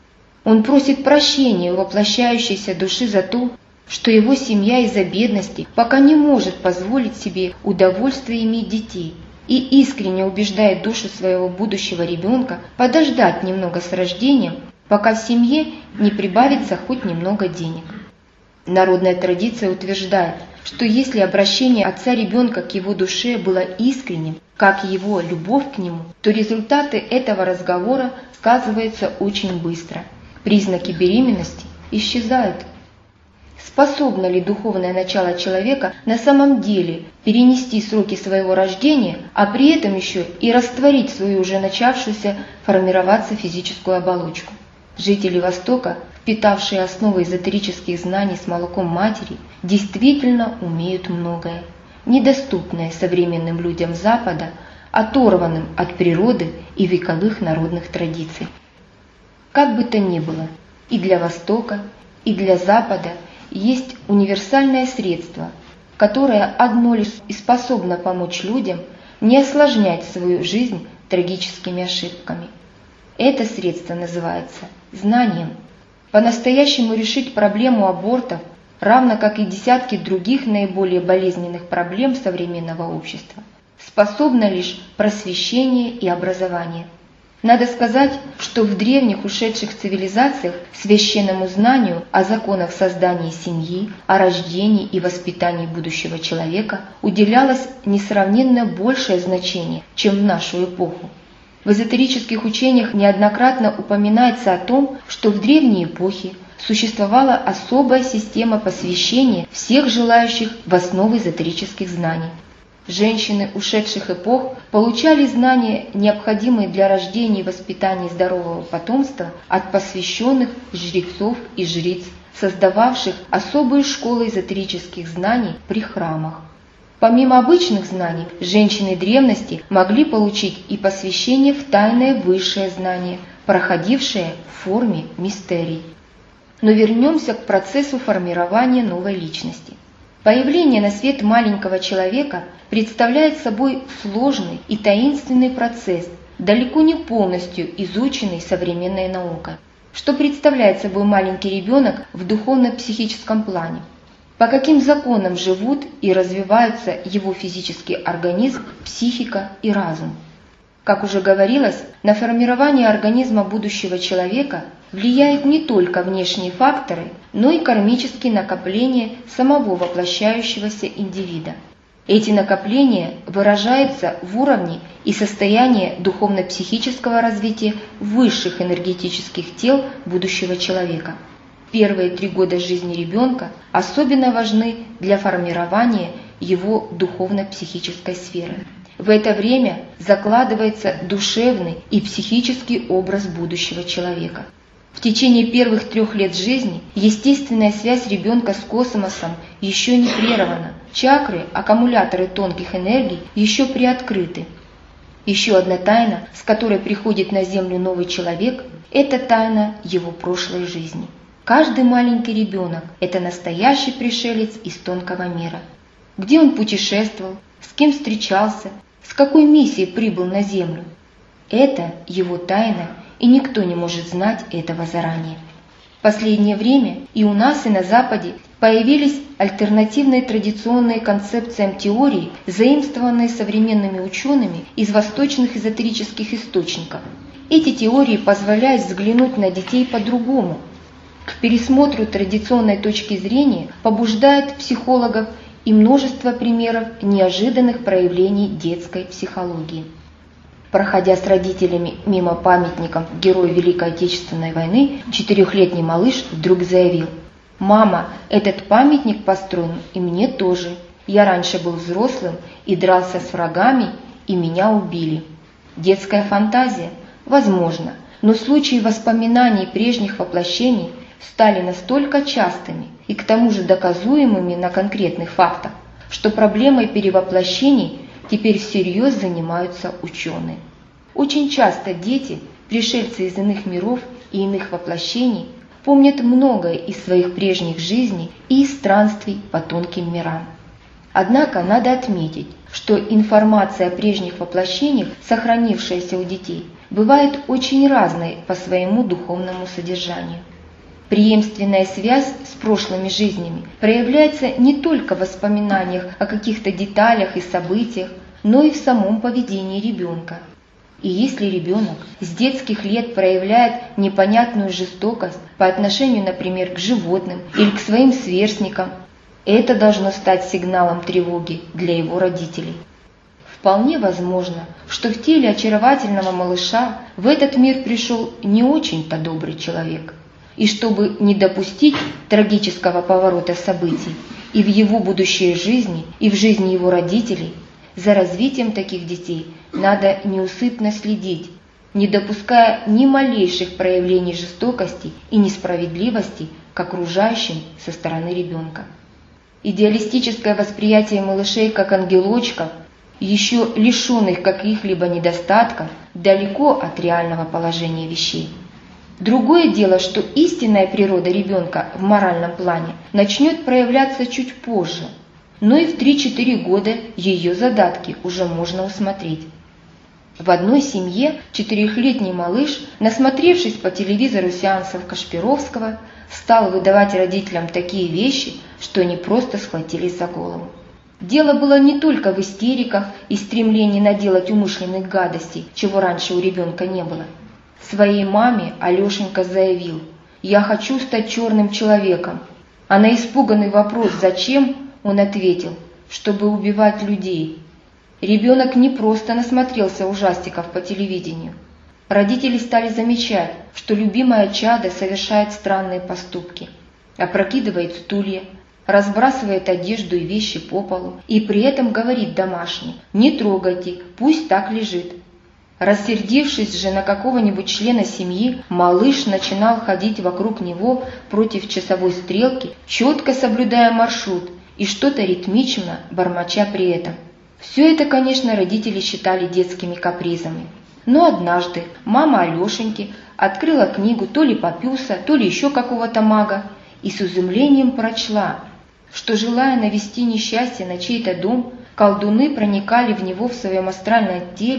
Он просит прощения у воплощающейся души за то, что его семья из-за бедности пока не может позволить себе удовольствие иметь детей, и искренне убеждает душу своего будущего ребенка подождать немного с рождением, пока в семье не прибавится хоть немного денег. Народная традиция утверждает, что если обращение отца ребенка к его душе было искренним, как его любовь к нему, то результаты этого разговора сказываются очень быстро. Признаки беременности исчезают. Способно ли духовное начало человека на самом деле перенести сроки своего рождения, а при этом еще и растворить свою уже начавшуюся формироваться физическую оболочку? Жители Востока, впитавшие основы эзотерических знаний с молоком матери, действительно умеют многое, недоступное современным людям Запада, оторванным от природы и вековых народных традиций. Как бы то ни было, и для Востока, и для Запада есть универсальное средство, которое одно лишь и способно помочь людям не осложнять свою жизнь трагическими ошибками. Это средство называется знанием. По-настоящему решить проблему абортов, равно как и десятки других наиболее болезненных проблем современного общества, способно лишь просвещение и образование. Надо сказать, что в древних ушедших цивилизациях священному знанию о законах создания семьи, о рождении и воспитании будущего человека уделялось несравненно большее значение, чем в нашу эпоху. В эзотерических учениях неоднократно упоминается о том, что в древние эпохи существовала особая система посвящения всех желающих в основы эзотерических знаний. Женщины ушедших эпох получали знания, необходимые для рождения и воспитания здорового потомства, от посвященных жрецов и жриц, создававших особые школы эзотерических знаний при храмах. Помимо обычных знаний, женщины древности могли получить и посвящение в тайное высшее знание, проходившее в форме мистерий. Но вернемся к процессу формирования новой личности. Появление на свет маленького человека представляет собой сложный и таинственный процесс, далеко не полностью изученный современной наукой. Что представляет собой маленький ребенок в духовно-психическом плане? По каким законам живут и развиваются его физический организм, психика и разум? Как уже говорилось, на формирование организма будущего человека влияют не только внешние факторы, но и кармические накопления самого воплощающегося индивида. Эти накопления выражаются в уровне и состоянии духовно-психического развития высших энергетических тел будущего человека. Первые 3 года жизни ребенка особенно важны для формирования его духовно-психической сферы. В это время закладывается душевный и психический образ будущего человека. В течение первых 3 лет жизни естественная связь ребенка с космосом еще не прервана. Чакры, аккумуляторы тонких энергий, еще приоткрыты. Еще одна тайна, с которой приходит на Землю новый человек, это тайна его прошлой жизни. Каждый маленький ребенок – это настоящий пришелец из тонкого мира. Где он путешествовал, с кем встречался, с какой миссией прибыл на Землю – это его тайна, и никто не может знать этого заранее. В последнее время и у нас, и на Западе появились альтернативные традиционные концепциям теории, заимствованные современными учеными из восточных эзотерических источников. Эти теории позволяют взглянуть на детей по-другому. К пересмотру традиционной точки зрения побуждает психологов и множество примеров неожиданных проявлений детской психологии. Проходя с родителями мимо памятников герою Великой Отечественной войны, 4-летний малыш вдруг заявил: «Мама, этот памятник построен и мне тоже. Я раньше был взрослым и дрался с врагами, и меня убили». Детская фантазия? Возможно, но случаи воспоминаний прежних воплощений стали настолько частыми и к тому же доказуемыми на конкретных фактах, что проблемой перевоплощений теперь всерьез занимаются ученые. Очень часто дети, пришельцы из иных миров и иных воплощений, помнят многое из своих прежних жизней и из странствий по тонким мирам. Однако надо отметить, что информация о прежних воплощениях, сохранившаяся у детей, бывает очень разной по своему духовному содержанию. Преемственная связь с прошлыми жизнями проявляется не только в воспоминаниях о каких-то деталях и событиях, но и в самом поведении ребенка. И если ребенок с детских лет проявляет непонятную жестокость по отношению, например, к животным или к своим сверстникам, это должно стать сигналом тревоги для его родителей. Вполне возможно, что в теле очаровательного малыша в этот мир пришел не очень-то добрый человек. И чтобы не допустить трагического поворота событий и в его будущей жизни, и в жизни его родителей, за развитием таких детей надо неусыпно следить, не допуская ни малейших проявлений жестокости и несправедливости к окружающим со стороны ребенка. Идеалистическое восприятие малышей как ангелочков, еще лишенных каких-либо недостатков, далеко от реального положения вещей. Другое дело, что истинная природа ребенка в моральном плане начнет проявляться чуть позже, но и в 3-4 года ее задатки уже можно усмотреть. В одной семье 4-летний малыш, насмотревшись по телевизору сеансов Кашпировского, стал выдавать родителям такие вещи, что они просто схватились за голову. Дело было не только в истериках и стремлении наделать умышленных гадостей, чего раньше у ребенка не было. Своей маме Алешенька заявил: «Я хочу стать черным человеком». А на испуганный вопрос «Зачем?» он ответил: «Чтобы убивать людей». Ребенок не просто насмотрелся ужастиков по телевидению. Родители стали замечать, что любимое чадо совершает странные поступки. Опрокидывает стулья, разбрасывает одежду и вещи по полу и при этом говорит домашним: «Не трогайте, пусть так лежит». Рассердившись же на какого-нибудь члена семьи, малыш начинал ходить вокруг него против часовой стрелки, четко соблюдая маршрут и что-то ритмично бормоча при этом. Все это, конечно, родители считали детскими капризами. Но однажды мама Алешеньки открыла книгу то ли Папюса, то ли еще какого-то мага и с изумлением прочла, что, желая навести несчастье на чей-то дом, колдуны проникали в него в своем астральном теле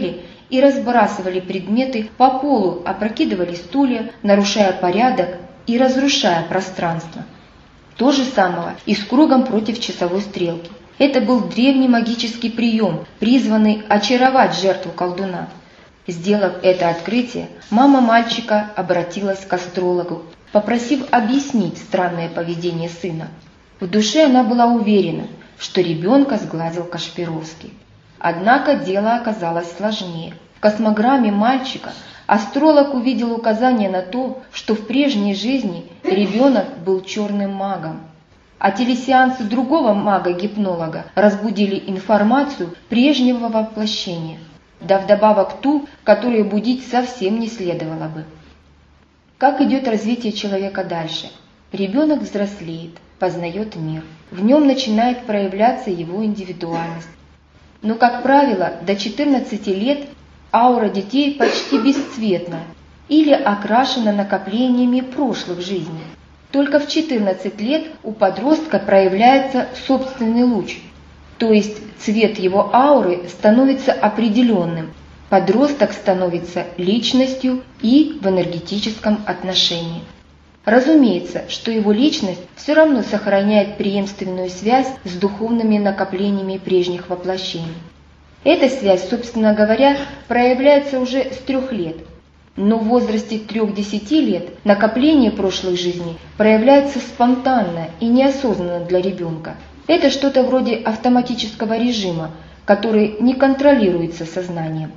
и разбрасывали предметы по полу, опрокидывали стулья, нарушая порядок и разрушая пространство. То же самое и с кругом против часовой стрелки. Это был древний магический прием, призванный очаровать жертву колдуна. Сделав это открытие, мама мальчика обратилась к астрологу, попросив объяснить странное поведение сына. В душе она была уверена, что ребенка сглазил Кашпировский. Однако дело оказалось сложнее. В космограмме мальчика астролог увидел указание на то, что в прежней жизни ребенок был черным магом. А телесеансы другого мага-гипнолога разбудили информацию прежнего воплощения, да вдобавок ту, которую будить совсем не следовало бы. Как идет развитие человека дальше? Ребенок взрослеет, познает мир. В нем начинает проявляться его индивидуальность. Но, как правило, до 14 лет аура детей почти бесцветна или окрашена накоплениями прошлых жизней. Только в 14 лет у подростка проявляется собственный луч, то есть цвет его ауры становится определенным. Подросток становится личностью и в энергетическом отношении. Разумеется, что его личность все равно сохраняет преемственную связь с духовными накоплениями прежних воплощений. Эта связь, собственно говоря, проявляется уже с 3 лет. Но в возрасте 3-10 лет накопление прошлых жизней проявляется спонтанно и неосознанно для ребенка. Это что-то вроде автоматического режима, который не контролируется сознанием.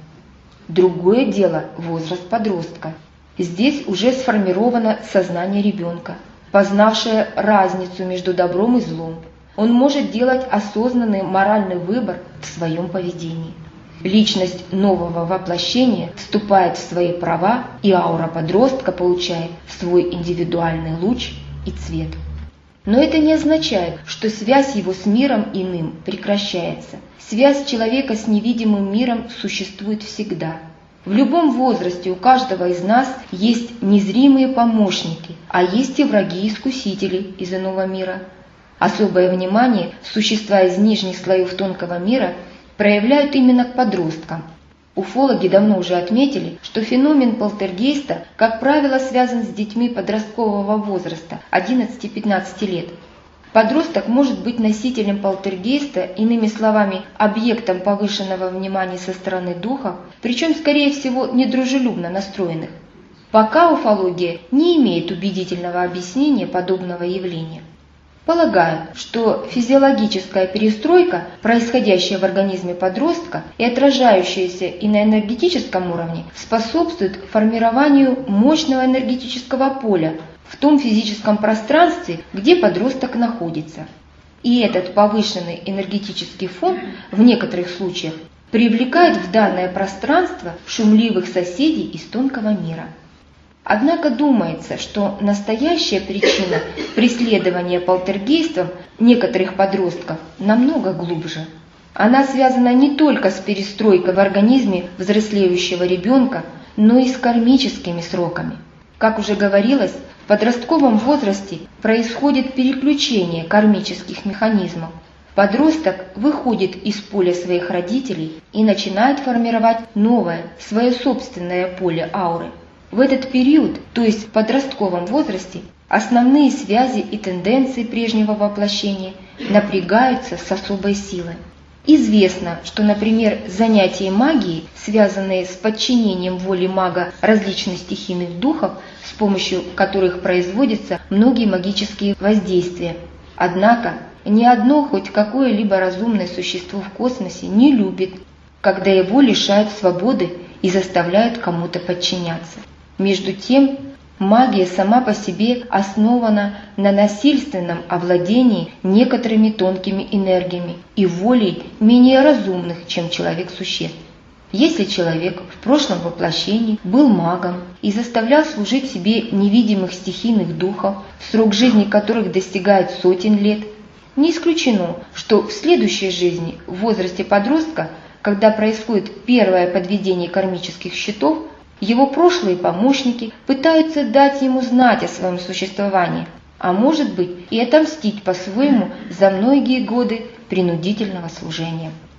Другое дело – возраст подростка. Здесь уже сформировано сознание ребенка, познавшее разницу между добром и злом. Он может делать осознанный моральный выбор в своем поведении. Личность нового воплощения вступает в свои права, и аура подростка получает свой индивидуальный луч и цвет. Но это не означает, что связь его с миром иным прекращается. Связь человека с невидимым миром существует всегда. В любом возрасте у каждого из нас есть незримые помощники, а есть и враги-искусители из иного мира. Особое внимание существа из нижних слоев тонкого мира проявляют именно к подросткам. Уфологи давно уже отметили, что феномен полтергейста, как правило, связан с детьми подросткового возраста 11-15 лет. Подросток может быть носителем полтергейста, иными словами, объектом повышенного внимания со стороны духов, причем, скорее всего, недружелюбно настроенных. Пока уфология не имеет убедительного объяснения подобного явления. Полагают, что физиологическая перестройка, происходящая в организме подростка и отражающаяся и на энергетическом уровне, способствует формированию мощного энергетического поля в том физическом пространстве, где подросток находится. И этот повышенный энергетический фон в некоторых случаях привлекает в данное пространство шумливых соседей из тонкого мира. Однако думается, что настоящая причина преследования полтергейстом некоторых подростков намного глубже. Она связана не только с перестройкой в организме взрослеющего ребенка, но и с кармическими сроками. Как уже говорилось, в подростковом возрасте происходит переключение кармических механизмов. Подросток выходит из поля своих родителей и начинает формировать новое, свое собственное поле ауры. В этот период, то есть в подростковом возрасте, основные связи и тенденции прежнего воплощения напрягаются с особой силой. Известно, что, например, занятия магией, связанные с подчинением воли мага различных стихийных духов, с помощью которых производятся многие магические воздействия. Однако ни одно хоть какое-либо разумное существо в космосе не любит, когда его лишают свободы и заставляют кому-то подчиняться. Между тем, магия сама по себе основана на насильственном овладении некоторыми тонкими энергиями и волей менее разумных, чем человек-существ. Если человек в прошлом воплощении был магом и заставлял служить себе невидимых стихийных духов, срок жизни которых достигает сотен лет, не исключено, что в следующей жизни, в возрасте подростка, когда происходит первое подведение кармических счетов, его прошлые помощники пытаются дать ему знать о своем существовании, а может быть и отомстить по-своему за многие годы принудительного служения.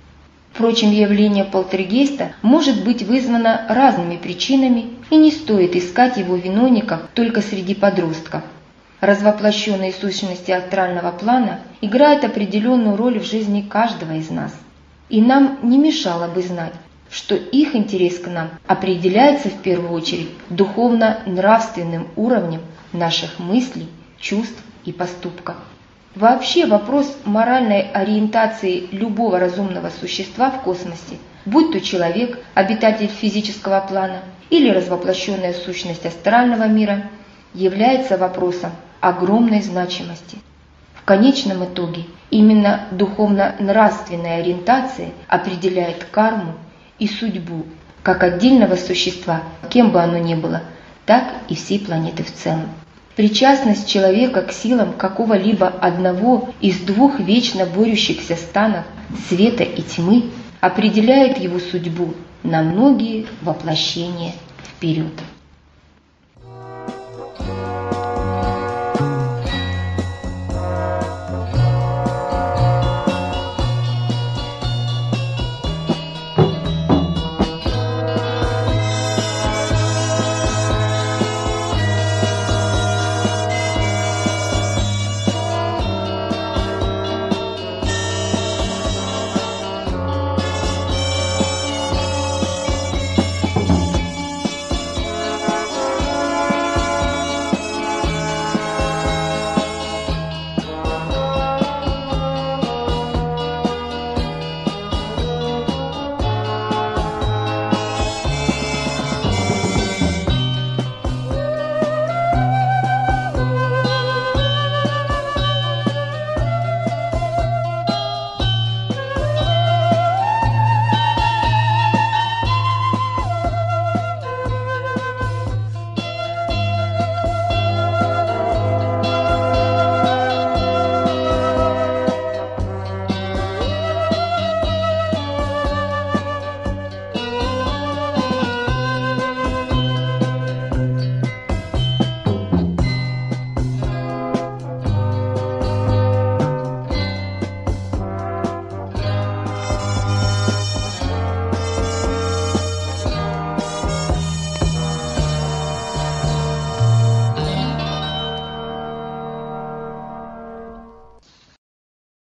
Впрочем, явление полтергейста может быть вызвано разными причинами, и не стоит искать его виновников только среди подростков. Развоплощенные сущности астрального плана играют определенную роль в жизни каждого из нас. И нам не мешало бы знать, что их интерес к нам определяется в первую очередь духовно-нравственным уровнем наших мыслей, чувств и поступков. Вообще вопрос моральной ориентации любого разумного существа в космосе, будь то человек, обитатель физического плана или развоплощенная сущность астрального мира, является вопросом огромной значимости. В конечном итоге именно духовно-нравственная ориентация определяет карму и судьбу как отдельного существа, кем бы оно ни было, так и всей планеты в целом. Причастность человека к силам какого-либо одного из двух вечно борющихся станов света и тьмы определяет его судьбу на многие воплощения вперед.